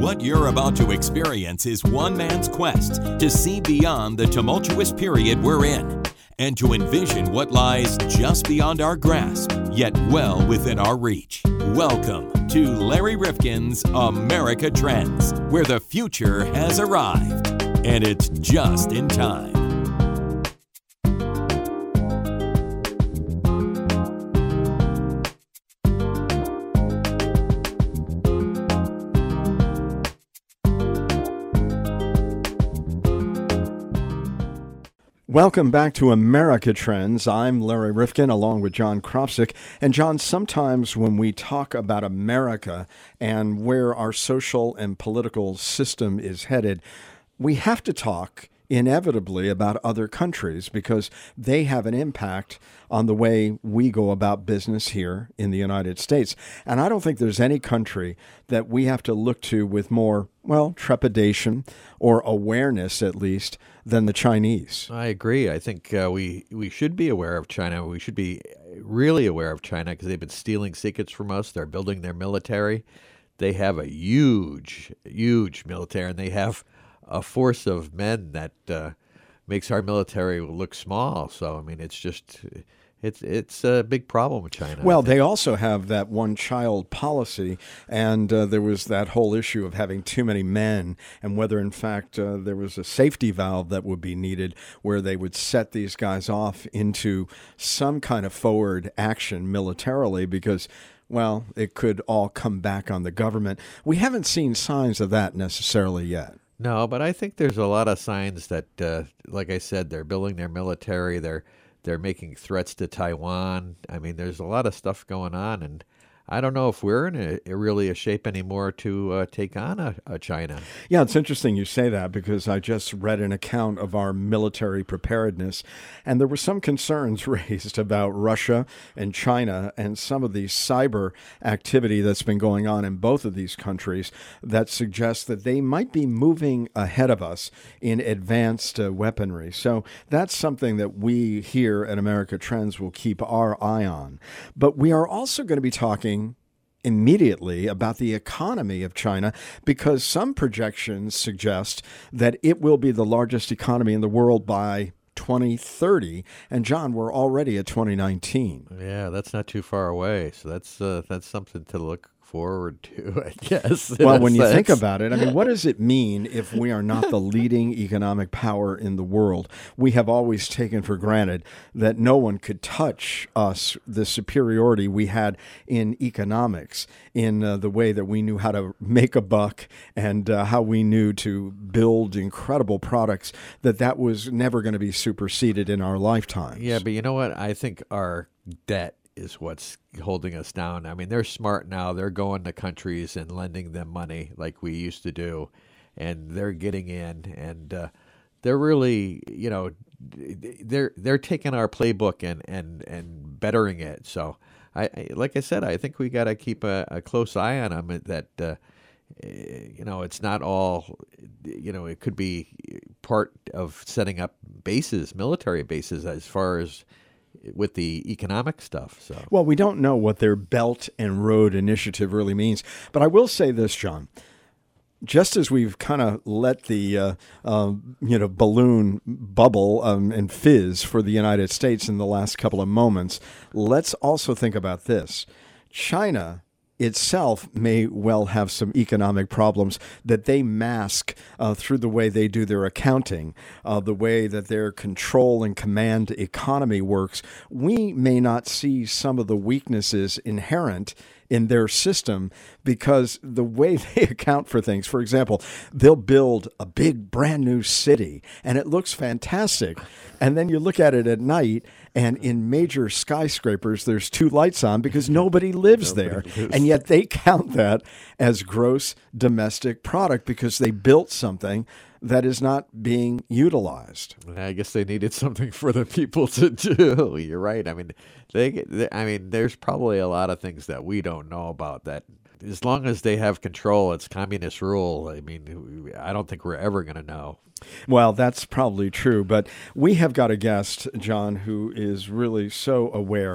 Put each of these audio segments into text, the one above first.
What you're about to experience is one man's quest to see beyond the tumultuous period we're in and to envision what lies just beyond our grasp, yet well within our reach. Welcome to Larry Rifkin's America Trends, where the future has arrived, and it's just in time. Welcome back to America Trends. I'm Larry Rifkin along with John Kropsic. And John, sometimes when we talk about America and where our social and political system is headed, we have to talk inevitably about other countries because they have an impact on the way we go about business here in the United States. And I don't think there's any country that we have to look to with more, trepidation or awareness, at least, than the Chinese. I agree. I think we should be aware of China. We should be really aware of China because they've been stealing secrets from us. They're building their military. They have a huge, huge military, and they have a force of men that makes our military look small. So, I mean, it's a big problem with China. Well, they also have that one-child policy, and there was that whole issue of having too many men and whether, in fact, there was a safety valve that would be needed where they would set these guys off into some kind of forward action militarily because, well, it could all come back on the government. We haven't seen signs of that necessarily yet. No, but I think there's a lot of signs that, like I said, they're building their military. They're making threats to Taiwan. I mean, there's a lot of stuff going on, and I don't know if we're in really a shape anymore to take on a China. Yeah, it's interesting you say that because I just read an account of our military preparedness, and there were some concerns raised about Russia and China and some of the cyber activity that's been going on in both of these countries that suggests that they might be moving ahead of us in advanced weaponry. So that's something that we here at America Trends will keep our eye on. But we are also going to be talking immediately about the economy of China because some projections suggest that it will be the largest economy in the world by 2030. And John, we're already at 2019. Yeah, that's not too far away. So that's something to look forward to, I guess. Well, when you think about it, I mean, what does it mean if we are not the leading economic power in the world? We have always taken for granted that no one could touch us, the superiority we had in economics, in the way that we knew how to make a buck and how we knew to build incredible products, that was never going to be superseded in our lifetimes. Yeah, but you know what? I think our debt is what's holding us down. I mean, they're smart now. They're going to countries and lending them money like we used to do, and they're getting in, and they're really, they're taking our playbook and bettering it. So, like I said, I think we got to keep a close eye on them. That it's not all, it could be part of setting up bases, military bases, as far as with the economic stuff. So, well, we don't know what their Belt and Road Initiative really means. But I will say this, John. Just as we've kind of let the balloon bubble and fizz for the United States in the last couple of moments, let's also think about this. China itself may well have some economic problems that they mask through the way they do their accounting, the way that their control and command economy works. We may not see some of the weaknesses inherent in their system because the way they account for things, for example, they'll build a big brand new city and it looks fantastic. And then you look at it at night and in major skyscrapers, there's two lights on because nobody lives there. And yet they count that as gross domestic product because they built something that is not being utilized. I guess they needed something for the people to do. You're right. I mean, there's probably a lot of things that we don't know about that. As long as they have control, it's communist rule. I mean, I don't think we're ever going to know. Well, that's probably true. But we have got a guest, John, who is really so aware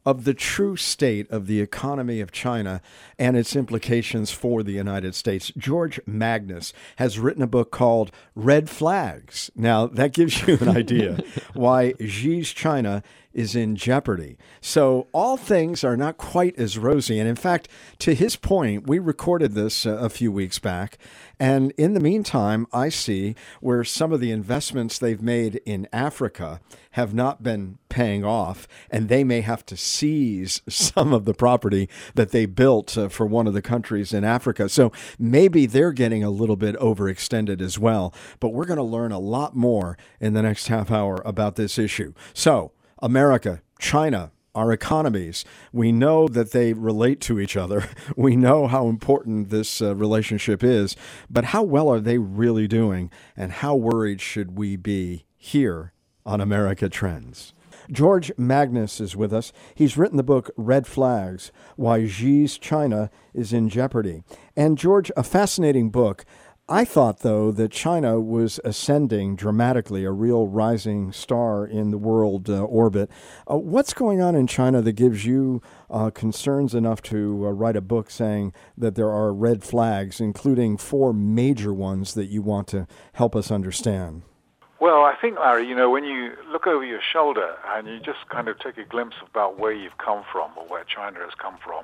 of the true state of the economy of China and its implications for the United States. George Magnus has written a book called Red Flags. Now, that gives you an idea why Xi's China is in jeopardy. So all things are not quite as rosy. And in fact, to his point, we recorded this a few weeks back. And in the meantime, I see where some of the investments they've made in Africa have not been paying off, and they may have to seize some of the property that they built for one of the countries in Africa. So maybe they're getting a little bit overextended as well. But we're going to learn a lot more in the next half hour about this issue. So America, China, our economies, we know that they relate to each other. We know how important this relationship is, but how well are they really doing, and how worried should we be here on America Trends? George Magnus is with us. He's written the book Red Flags, Why Xi's China is in Jeopardy. And George, a fascinating book. I thought, though, that China was ascending dramatically, a real rising star in the world orbit. What's going on in China that gives you concerns enough to write a book saying that there are red flags, including 4 major ones that you want to help us understand? Well, I think, Larry, when you look over your shoulder and you just kind of take a glimpse about where you've come from or where China has come from,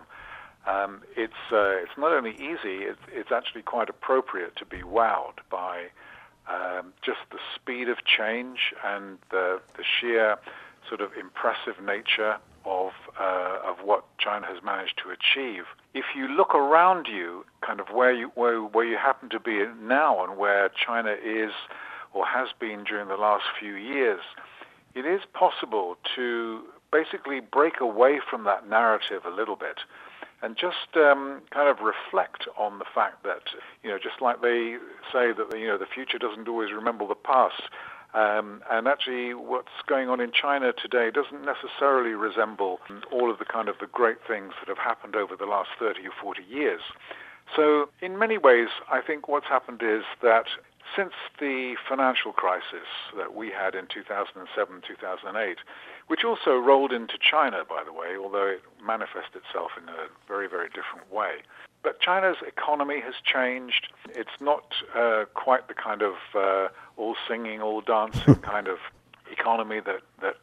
it's not only easy, it's actually quite appropriate to be wowed by just the speed of change and the sheer sort of impressive nature of what China has managed to achieve. If you look around you, kind of where you happen to be now and where China is or has been during the last few years, it is possible to basically break away from that narrative a little bit and just kind of reflect on the fact that, just like they say that, the future doesn't always remember the past, and actually what's going on in China today doesn't necessarily resemble all of the kind of the great things that have happened over the last 30 or 40 years. So in many ways, I think what's happened is that since the financial crisis that we had in 2007, 2008, which also rolled into China, by the way, although it manifested itself in a very, very different way. But China's economy has changed. It's not quite the kind of all singing, all dancing kind of economy that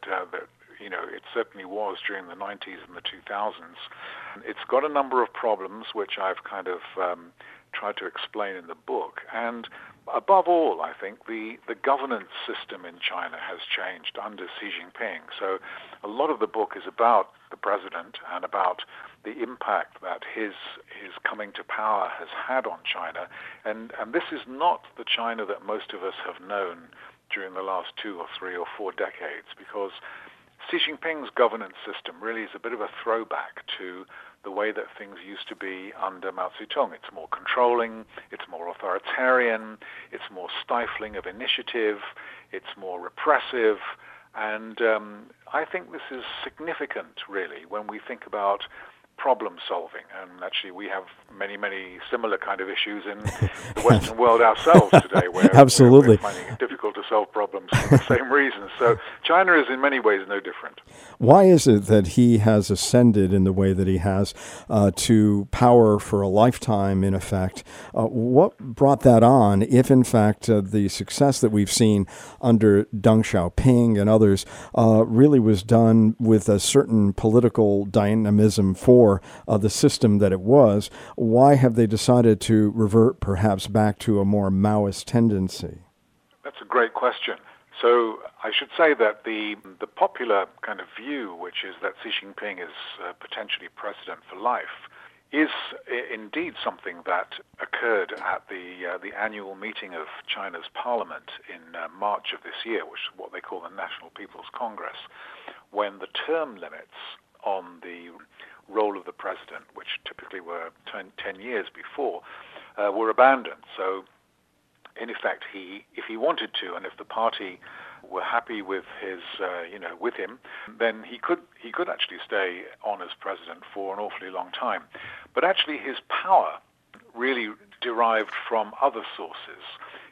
it certainly was during the 90s and the 2000s. It's got a number of problems, which I've kind of tried to explain in the book. And above all, I think the governance system in China has changed under Xi Jinping. So a lot of the book is about the president and about the impact that his coming to power has had on China. And this is not the China that most of us have known during the last 2 or 3 or 4 decades, because Xi Jinping's governance system really is a bit of a throwback to the way that things used to be under Mao Zedong. It's more controlling, it's more authoritarian, it's more stifling of initiative, it's more repressive, and I think this is significant, really, when we think about problem solving. And actually we have many, many similar kind of issues in the Western world ourselves today, where Absolutely. we're finding it difficult to solve problems for the same reasons. So China is in many ways no different. Why is it that he has ascended in the way that he has to power for a lifetime, in effect? What brought that on, if in fact the success that we've seen under Deng Xiaoping and others really was done with a certain political dynamism for the system that it was? Why have they decided to revert perhaps back to a more Maoist tendency? That's a great question. So I should say that the popular kind of view, which is that Xi Jinping is potentially president for life, is indeed something that occurred at the annual meeting of China's parliament in March of this year, which is what they call the National People's Congress, when the term limits on the role of the president, which typically were 10 years before, were abandoned. So in effect, if he wanted to, and if the party were happy with his, with him, then he could actually stay on as president for an awfully long time. But actually, his power really derived from other sources.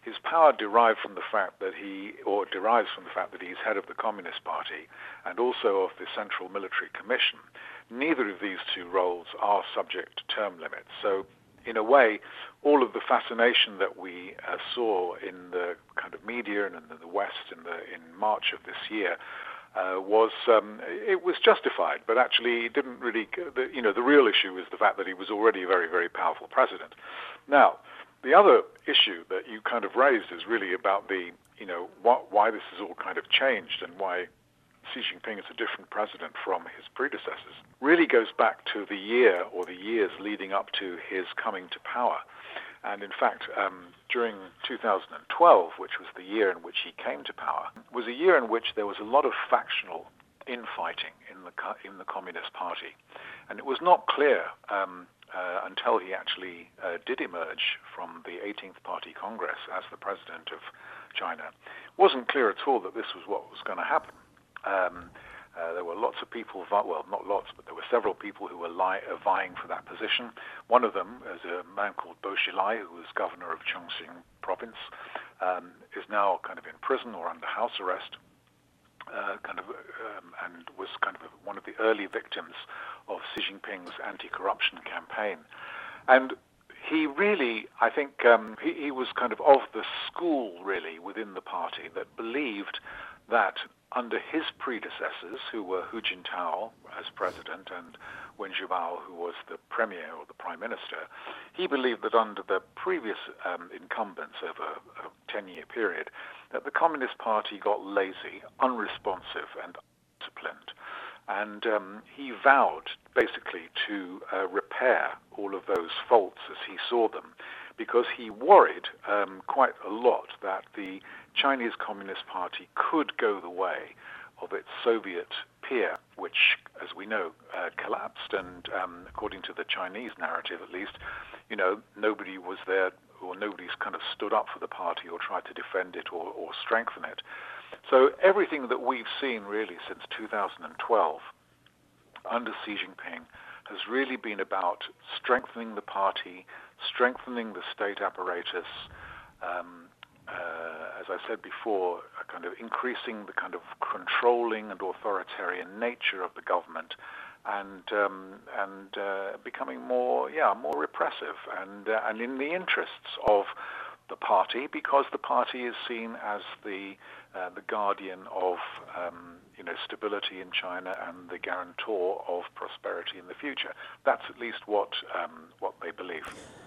his power derives from the fact that he's head of the Communist Party and also of the Central Military Commission. Neither of these two roles are subject to term limits. So, in a way, all of the fascination that we saw in the kind of media and in the West in March of this year was justified, but actually it didn't really. The real issue is the fact that he was already a very, very powerful president. Now, the other issue that you kind of raised is really about why this has all kind of changed and why Xi Jinping is a different president from his predecessors. Really goes back to the year or the years leading up to his coming to power. And in fact, during 2012, which was the year in which he came to power, was a year in which there was a lot of factional infighting in the Communist Party. And it was not clear until he actually did emerge from the 18th Party Congress as the president of China. It wasn't clear at all that this was what was going to happen. There were lots of people, well, not lots, but there were several people who were vying for that position. One of them is a man called Bo Xilai, who was governor of Chongqing province, is now kind of in prison or under house arrest, and was kind of one of the early victims of Xi Jinping's anti-corruption campaign. And he really, I think, he was kind of the school, really, within the party that believed that under his predecessors, who were Hu Jintao as president and Wen Jiabao, who was the premier or the prime minister, he believed that under the previous incumbents over a 10-year period, that the Communist Party got lazy, unresponsive, and undisciplined. And he vowed, basically, to repair all of those faults as he saw them, because he worried quite a lot that the Chinese Communist Party could go the way of its Soviet peer, which, as we know, collapsed. And according to the Chinese narrative, at least, nobody was there, or nobody's kind of stood up for the party or tried to defend it or strengthen it. So everything that we've seen really since 2012 under Xi Jinping has really been about strengthening the party, strengthening the state apparatus, as I said before, kind of increasing the kind of controlling and authoritarian nature of the government, and becoming more repressive, and in the interests of the party, because the party is seen as the guardian of stability in China and the guarantor of prosperity in the future. That's at least what they believe.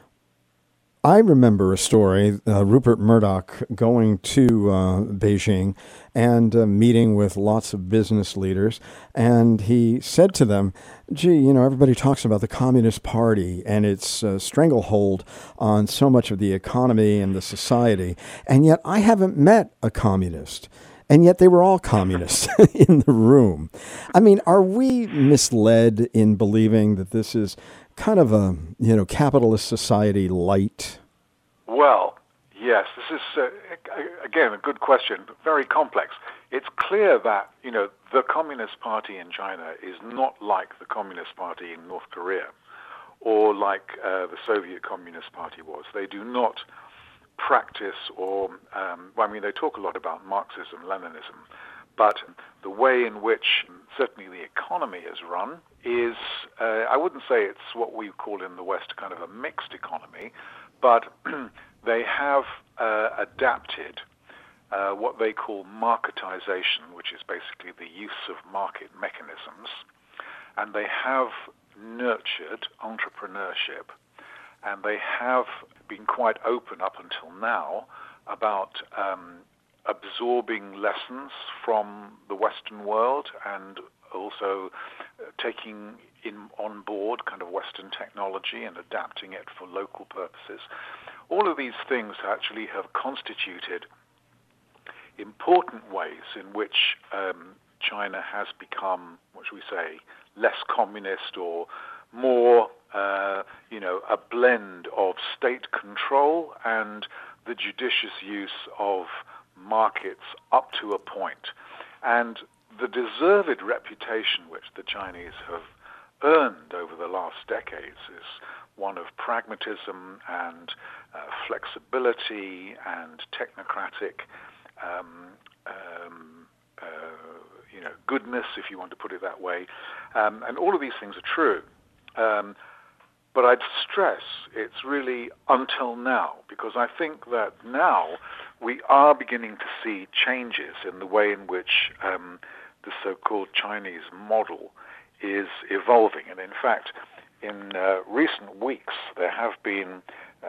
I remember a story, Rupert Murdoch going to Beijing and meeting with lots of business leaders, and he said to them, gee, everybody talks about the Communist Party and its stranglehold on so much of the economy and the society, and yet I haven't met a communist. And yet they were all communists in the room. I mean, are we misled in believing that this is kind of a, capitalist society light? Well, yes, this is, again, a good question, but very complex. It's clear that, the Communist Party in China is not like the Communist Party in North Korea or like the Soviet Communist Party was. They do not practice they talk a lot about Marxism, Leninism, but the way in which certainly the economy is run is, I wouldn't say it's what we call in the West kind of a mixed economy, but they have adapted what they call marketization, which is basically the use of market mechanisms, and they have nurtured entrepreneurship, and they have been quite open up until now about absorbing lessons from the Western world and also taking on board kind of Western technology and adapting it for local purposes. All of these things actually have constituted important ways in which China has become, what should we say, less communist or more, a blend of state control and the judicious use of markets up to a point. And the deserved reputation which the Chinese have earned over the last decades is one of pragmatism and flexibility and technocratic goodness, if you want to put it that way. And all of these things are true. But I'd stress it's really until now, because I think that now we are beginning to see changes in the way in which the so-called Chinese model is evolving. And in fact, in recent weeks, there have been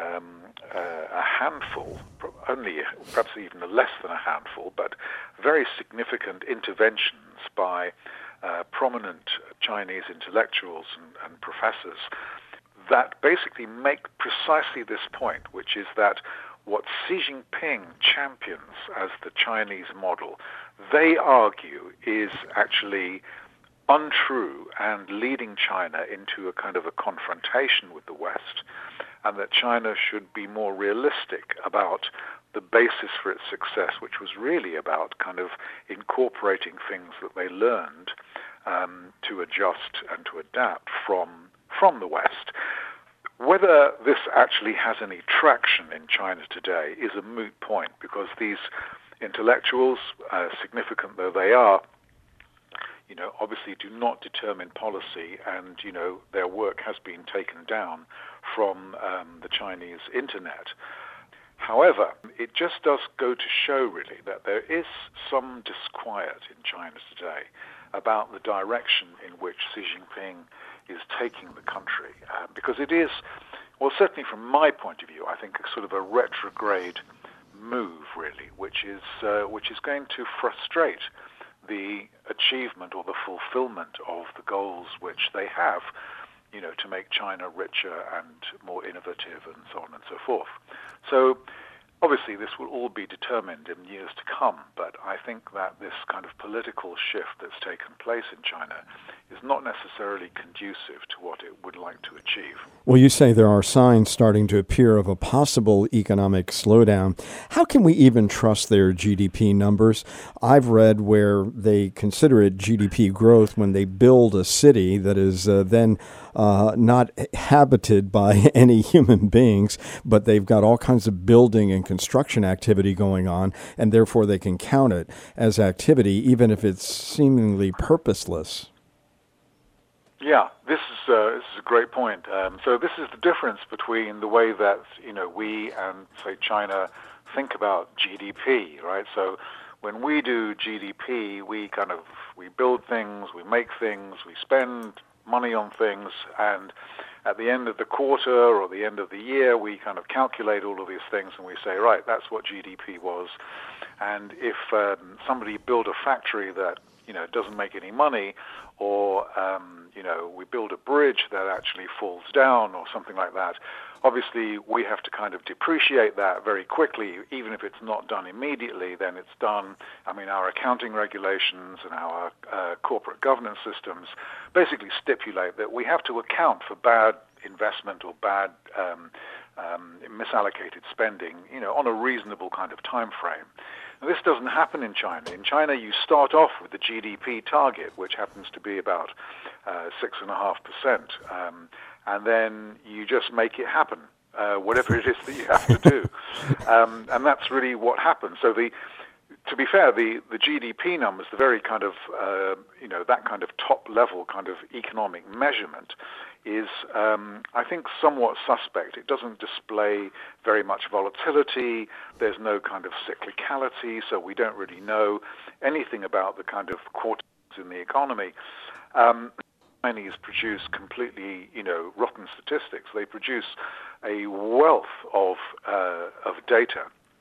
a handful, only perhaps even less than a handful, but very significant interventions by prominent Chinese intellectuals and professors that basically make precisely this point, which is that what Xi Jinping champions as the Chinese model, they argue is actually untrue and leading China into a kind of a confrontation with the West, and that China should be more realistic about the basis for its success, which was really about kind of incorporating things that they learned to adjust and to adapt from the West. Whether this actually has any traction in China today is a moot point, because these intellectuals, significant though they are, obviously do not determine policy, and, their work has been taken down from the Chinese internet. However, it just does go to show, really, that there is some disquiet in China today about the direction in which Xi Jinping is taking the country, because it is, well, certainly from my point of view, I think a sort of a retrograde move, really, which is going to frustrate the achievement or the fulfillment of the goals which they have, to make China richer and more innovative and so on and so forth. So obviously this will all be determined in years to come, but I think that this kind of political shift that's taken place in China is not necessarily conducive to what it would like to achieve. Well, you say there are signs starting to appear of a possible economic slowdown. How can we even trust their GDP numbers? I've read where they consider it GDP growth when they build a city that is then not habited by any human beings, but they've got all kinds of building and construction activity going on, and therefore they can count it as activity, even if it's seemingly purposeless. Yeah, this is a great point. So this is the difference between the way that we and say China think about GDP, right? So when we do GDP, we build things, we make things, we spend money on things, and at the end of the quarter or the end of the year, we kind of calculate all of these things and we say, right, that's what GDP was. And if somebody built a factory that doesn't make any money, or we build a bridge that actually falls down or something like that, obviously we have to kind of depreciate that very quickly. Even if it's not done immediately, then it's done. I mean, our accounting regulations and our corporate governance systems basically stipulate that we have to account for bad investment or bad misallocated spending, on a reasonable kind of time frame. Now, this doesn't happen in China. In China, you start off with the GDP target, which happens to be about 6.5%, and then you just make it happen, whatever it is that you have to do. And that's really what happens. So to be fair, the GDP numbers, the very kind of, that kind of top-level kind of economic measurement is, I think, somewhat suspect. It doesn't display very much volatility. There's no kind of cyclicality, so we don't really know anything about the kind of quarters in the economy. Chinese produce completely, rotten statistics. They produce a wealth of data,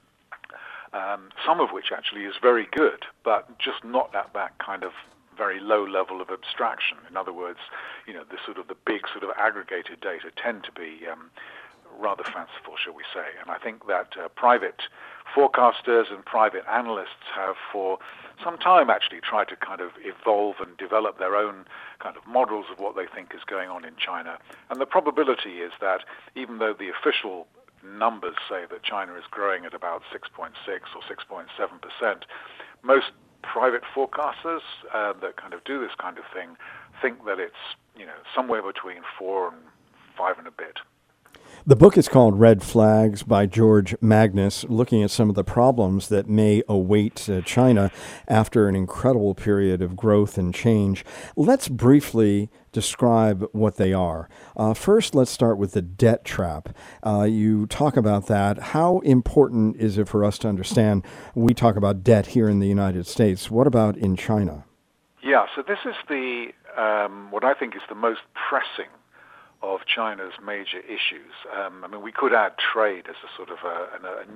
some of which actually is very good, but just not at that kind of very low level of abstraction. In other words, the big sort of aggregated data tend to be rather fanciful, shall we say. And I think that private forecasters and private analysts have for some time actually tried to kind of evolve and develop their own kind of models of what they think is going on in China. And the probability is that even though the official numbers say that China is growing at about 6.6 or 6.7%, most private forecasters that kind of do this kind of thing think that it's somewhere between 4 and 5 and a bit. The book is called Red Flags by George Magnus, looking at some of the problems that may await China after an incredible period of growth and change. Let's briefly describe what they are. First, let's start with the debt trap. You talk about that. How important is it for us to understand? We talk about debt here in the United States. What about in China? Yeah, so this is the what I think is the most pressing of China's major issues. We could add trade as a sort of a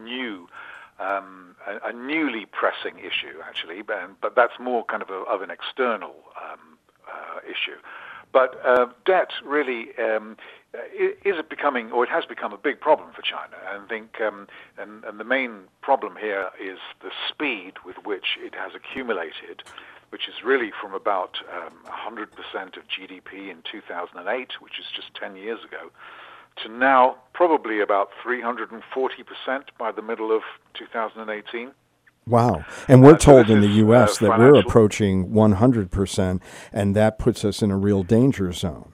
newly pressing issue, actually, but that's more kind of an external issue. But debt really is becoming, or it has become, a big problem for China. And I think, and the main problem here is the speed with which it has accumulated, which is really from about 100% of GDP in 2008, which is just 10 years ago, to now probably about 340% by the middle of 2018. Wow. And we're told in the U.S. that we're approaching 100%, and that puts us in a real danger zone.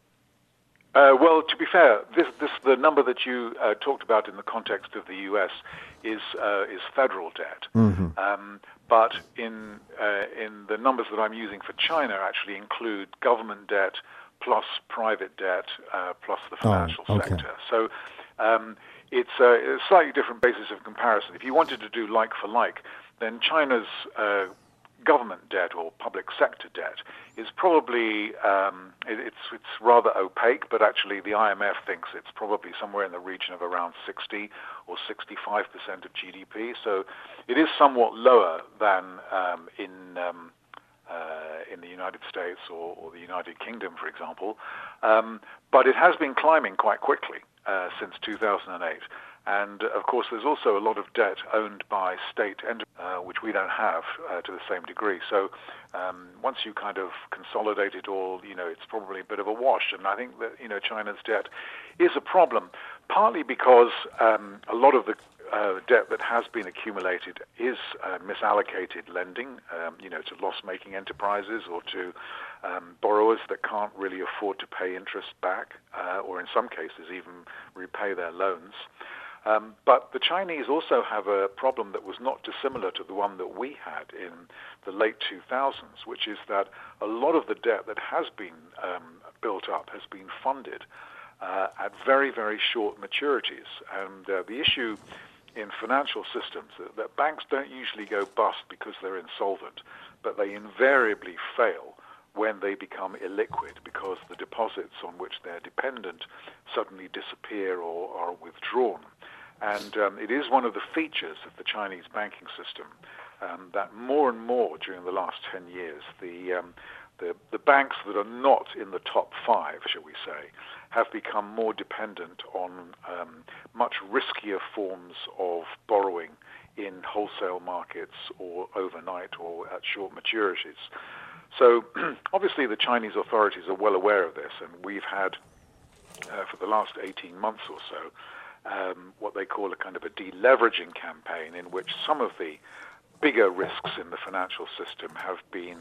Well, to be fair, the number that you talked about in the context of the U.S. is federal debt. Mm-hmm. But in the numbers that I'm using for China actually include government debt plus private debt plus the financial sector. So it's a slightly different basis of comparison. If you wanted to do like for like, then China's government debt or public sector debt is probably it's rather opaque, but actually the IMF thinks it's probably somewhere in the region of around 60 or 65% of GDP. So it is somewhat lower than in the United States or the United Kingdom, for example. But it has been climbing quite quickly since 2008. And, of course, there's also a lot of debt owned by state entities, which we don't have to the same degree. So once you kind of consolidate it all, it's probably a bit of a wash. And I think that, China's debt is a problem, partly because a lot of the debt that has been accumulated is misallocated lending, to loss-making enterprises or to borrowers that can't really afford to pay interest back, or in some cases even repay their loans. But the Chinese also have a problem that was not dissimilar to the one that we had in the late 2000s, which is that a lot of the debt that has been built up has been funded at very, very short maturities. And the issue in financial systems that banks don't usually go bust because they're insolvent, but they invariably fail when they become illiquid because the deposits on which they're dependent suddenly disappear or are withdrawn. And it is one of the features of the Chinese banking system that more and more during the last 10 years, the banks that are not in the top 5, shall we say, have become more dependent on much riskier forms of borrowing in wholesale markets or overnight or at short maturities. So obviously the Chinese authorities are well aware of this, and we've had, for the last 18 months or so, what they call a kind of a deleveraging campaign in which some of the bigger risks in the financial system have been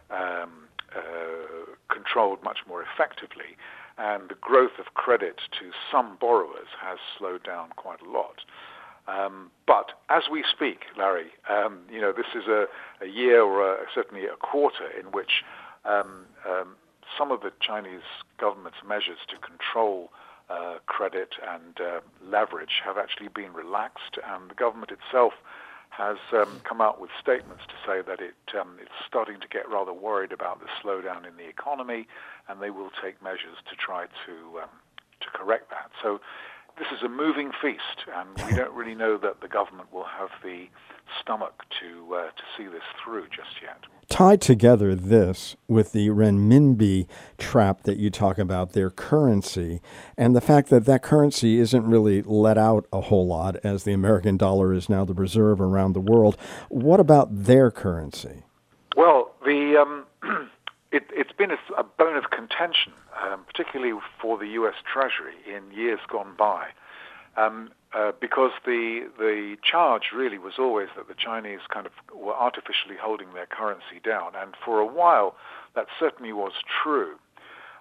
controlled much more effectively, and the growth of credit to some borrowers has slowed down quite a lot. But as we speak, Larry, this is a year or certainly a quarter in which some of the Chinese government's measures to control credit and leverage have actually been relaxed, and the government itself has come out with statements to say that it's starting to get rather worried about the slowdown in the economy, and they will take measures to try to correct that. So this is a moving feast, and we don't really know that the government will have the stomach to see this through just yet. Tie together this with the renminbi trap that you talk about, their currency, and the fact that that currency isn't really let out a whole lot as the American dollar is now the reserve around the world. What about their currency? Well, it's been a bone of contention, particularly for the U.S. Treasury in years gone by. Because the charge really was always that the Chinese kind of were artificially holding their currency down, and for a while that certainly was true.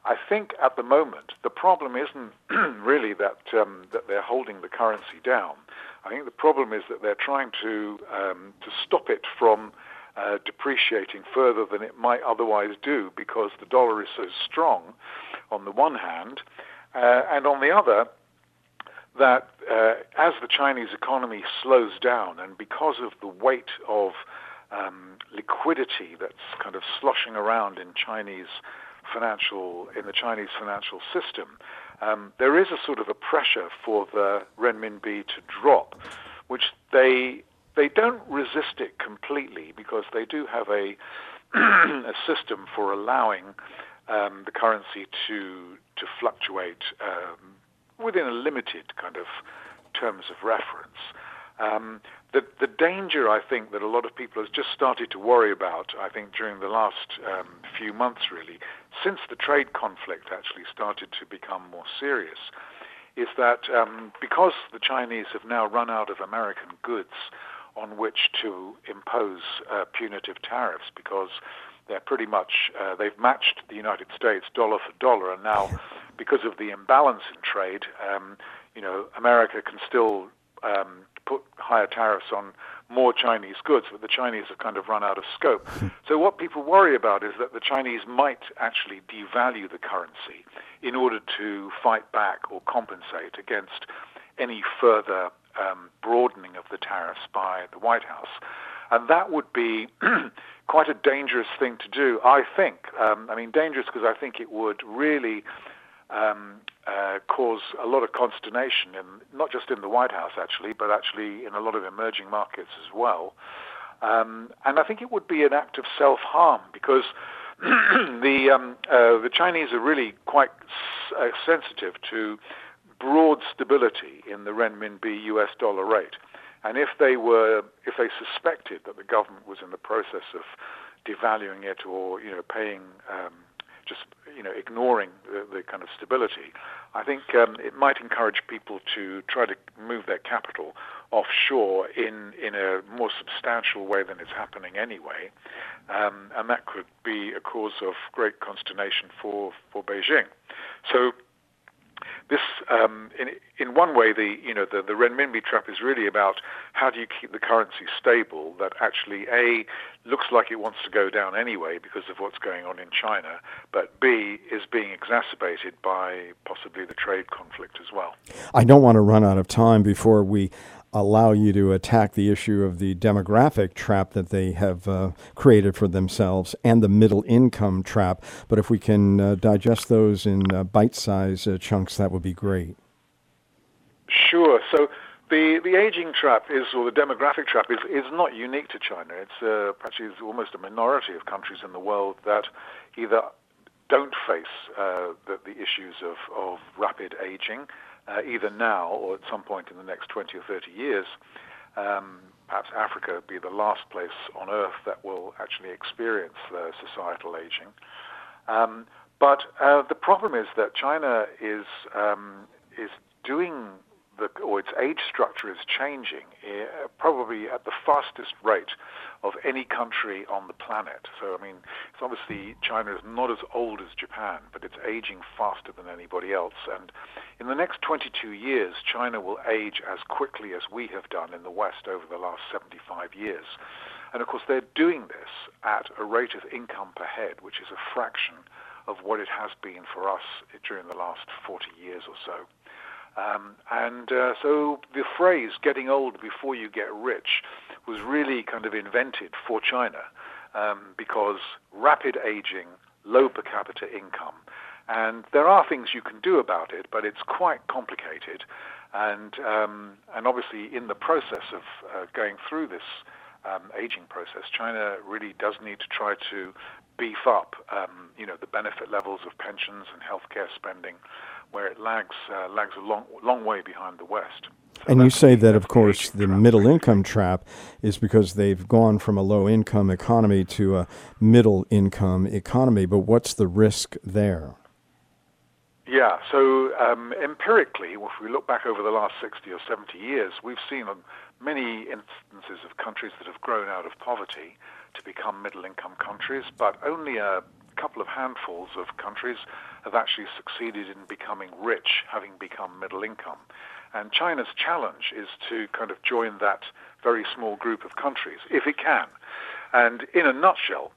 I think at the moment the problem isn't really that they're holding the currency down. I think the problem is that they're trying to stop it from depreciating further than it might otherwise do, because the dollar is so strong on the one hand, and on the other, that as the Chinese economy slows down, and because of the weight of liquidity that's kind of sloshing around in the Chinese financial system, there is a sort of a pressure for the renminbi to drop, which they don't resist it completely, because they do have a system for allowing the currency to fluctuate within a limited kind of terms of reference. The danger, I think, that a lot of people have just started to worry about, I think, during the last few months, really, since the trade conflict actually started to become more serious, is that because the Chinese have now run out of American goods on which to impose punitive tariffs, because they're pretty much, they've matched the United States dollar for dollar, and now, because of the imbalance in trade, America can still put higher tariffs on more Chinese goods, but the Chinese have kind of run out of scope. So what people worry about is that the Chinese might actually devalue the currency in order to fight back or compensate against any further broadening of the tariffs by the White House. And that would be quite a dangerous thing to do, I think. Dangerous because I think it would really cause a lot of consternation, not just in the White House, actually, but actually in a lot of emerging markets as well. And I think it would be an act of self-harm, because the Chinese are really quite sensitive to broad stability in the renminbi US dollar rate. And if they suspected that the government was in the process of devaluing it, or paying ignoring the kind of stability, I think it might encourage people to try to move their capital offshore in a more substantial way than is happening anyway, and that could be a cause of great consternation for Beijing. So this, in one way, the renminbi trap is really about how do you keep the currency stable that actually, A, looks like it wants to go down anyway because of what's going on in China, but B, is being exacerbated by possibly the trade conflict as well. I don't want to run out of time before we allow you to attack the issue of the demographic trap that they have created for themselves and the middle income trap. But if we can digest those in bite-sized chunks, that would be great. Sure. So the aging trap or the demographic trap is not unique to China. It's actually almost a minority of countries in the world that either don't face the issues of rapid aging, either now or at some point in the next 20 or 30 years. Perhaps Africa would be the last place on Earth that will actually experience societal aging. But the problem is that China is doing or its age structure is changing probably at the fastest rate of any country on the planet. So, it's obviously China is not as old as Japan, but it's aging faster than anybody else. And in the next 22 years, China will age as quickly as we have done in the West over the last 75 years. And of course, they're doing this at a rate of income per head, which is a fraction of what it has been for us during the last 40 years or so. So the phrase "getting old before you get rich" was really kind of invented for China, because rapid aging, low per capita income, and there are things you can do about it, but it's quite complicated, and obviously in the process of going through this aging process, China really does need to try to beef up, the benefit levels of pensions and healthcare spending, where it lags a long way behind the West. So and you say that, of course, the middle income trap is because they've gone from a low income economy to a middle income economy. But what's the risk there? Yeah, so empirically, if we look back over the last 60 or 70 years, we've seen many instances of countries that have grown out of poverty to become middle-income countries, but only a couple of handfuls of countries have actually succeeded in becoming rich, having become middle income. And China's challenge is to kind of join that very small group of countries, if it can. And in a nutshell,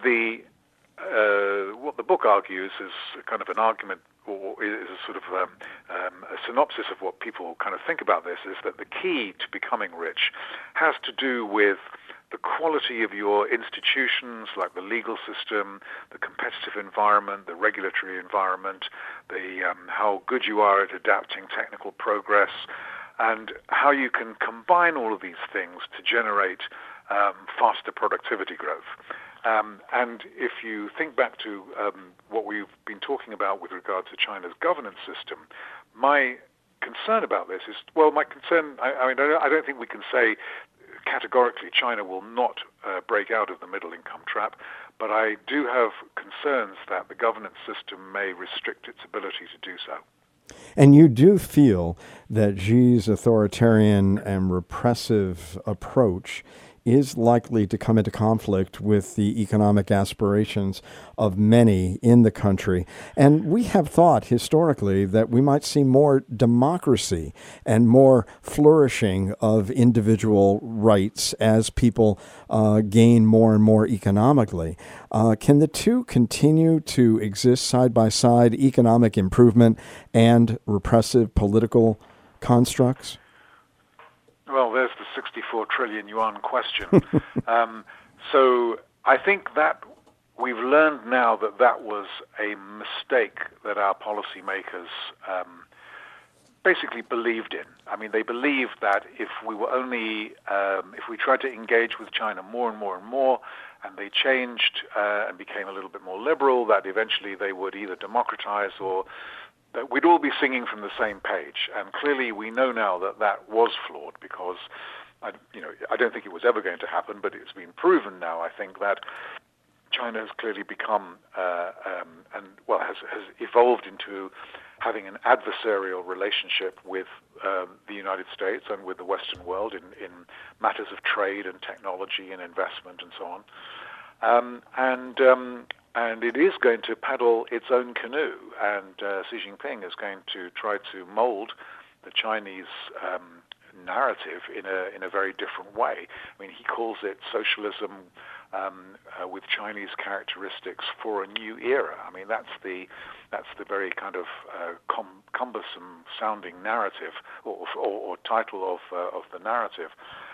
what the book argues is kind of an argument, or is a sort of a synopsis of what people kind of think about this, is that the key to becoming rich has to do with the quality of your institutions, like the legal system, the competitive environment, the regulatory environment, how good you are at adapting technical progress, and how you can combine all of these things to generate faster productivity growth. And if you think back to what we've been talking about with regard to China's governance system, my concern about this is, I don't think we can say categorically China will not break out of the middle income trap, but I do have concerns that the governance system may restrict its ability to do so. And you do feel that Xi's authoritarian and repressive approach is likely to come into conflict with the economic aspirations of many in the country. And we have thought historically that we might see more democracy and more flourishing of individual rights as people gain more and more economically. Can the two continue to exist side by side, economic improvement and repressive political constructs? Well, there's the 64 trillion yuan question. So I think that we've learned now that that was a mistake that our policymakers basically believed in. I mean, they believed that if we tried to engage with China more and more and more, and they changed and became a little bit more liberal, that eventually they would either democratize or that we'd all be singing from the same page. And clearly we know now that that was flawed, because I don't think it was ever going to happen, but it's been proven now, I think, that China has clearly become has evolved into having an adversarial relationship with the United States and with the Western world in matters of trade and technology and investment and so on. And it is going to paddle its own canoe, and Xi Jinping is going to try to mold the Chinese narrative in a very different way. I mean, he calls it socialism with Chinese characteristics for a new era. I mean, that's the very kind of cumbersome sounding narrative or title of the narrative.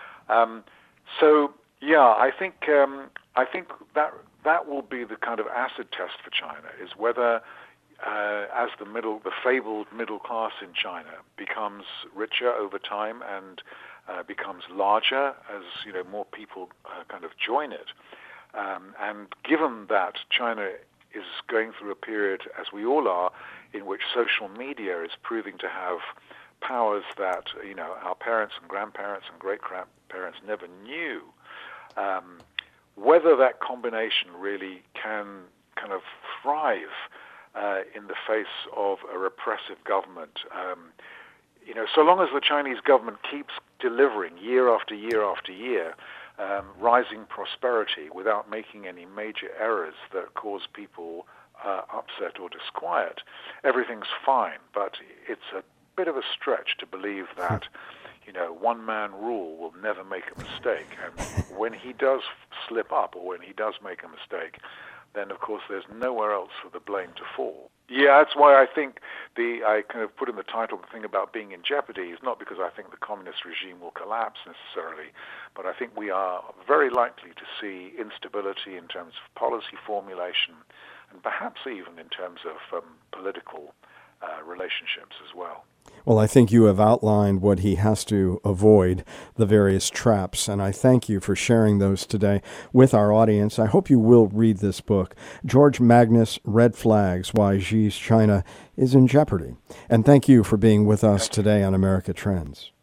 So yeah, I think that will be the kind of acid test for China, is whether as the fabled middle class in China becomes richer over time and becomes larger as more people kind of join it, and given that China is going through a period, as we all are, in which social media is proving to have powers that our parents and grandparents and great-grandparents never knew, whether that combination really can kind of thrive in the face of a repressive government. So long as the Chinese government keeps delivering year after year after year rising prosperity without making any major errors that cause people upset or disquiet, everything's fine. But it's a bit of a stretch to believe that one-man rule will never make a mistake. And when he does slip up or when he does make a mistake, then of course there's nowhere else for the blame to fall. Yeah, that's why I think I kind of put in the title the thing about being in jeopardy is not because I think the communist regime will collapse necessarily, but I think we are very likely to see instability in terms of policy formulation and perhaps even in terms of political relationships as well. Well, I think you have outlined what he has to avoid, the various traps, and I thank you for sharing those today with our audience. I hope you will read this book, George Magnus, Red Flags, Why Xi's China is in Jeopardy. And thank you for being with us today on America Trends.